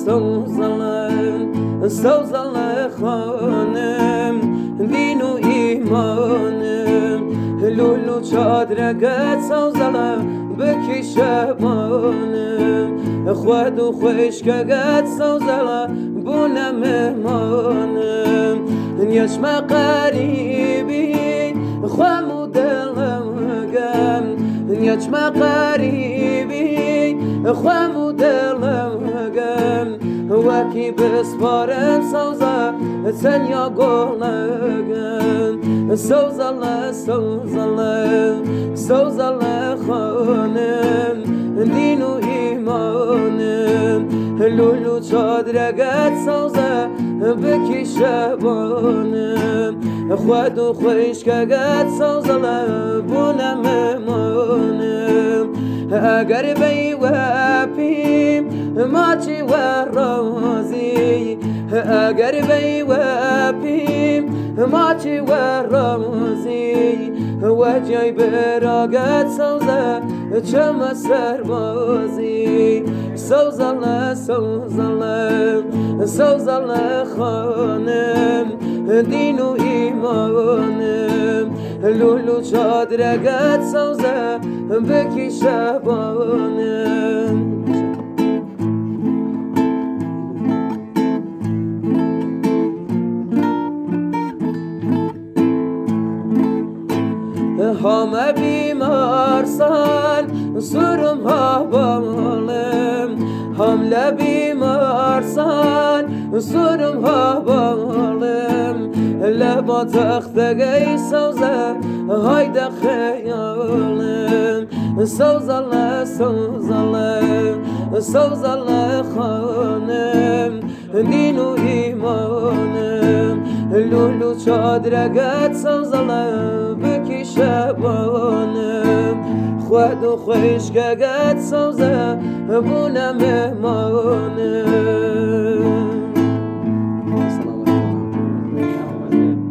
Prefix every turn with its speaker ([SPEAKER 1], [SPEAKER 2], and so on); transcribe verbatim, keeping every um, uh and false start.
[SPEAKER 1] سوزلم سوزل خانم دین و ایمانم لولو چادرگت سوزلم بکی شبانم خود و خوشکگت سوزلم بونه مهمانم یشم قریبی خوامو دلم گم یشم قریبی خوامو دلم گم وکی بسپارم سوزا تنیا گلگم سوزل سوزل سوزل خانم دین و ایمانم لولو چادرگت سوزه بکی شبانم خود و خوشکگت سوزل بونه مهمانم اگر بی وپیم ماچی و رازی اگر بی وپیم ماچی و رازی و جای براگت سوزه چم سربازی سوزل سوزل سوزل خانم دین و ایمانم لولو چادرگت سوزه بکی شبانم همه بیمارسان سرم ها بالم حمله بیمارسان سرم ها بالم لبا تختگی سوزه هایده خیالم سوزل سوزل سوزل خانم دین و ایمانم لولو چادرگت سوزل بکی شبانم خود و خوشکگت سوزه بونه مهمانم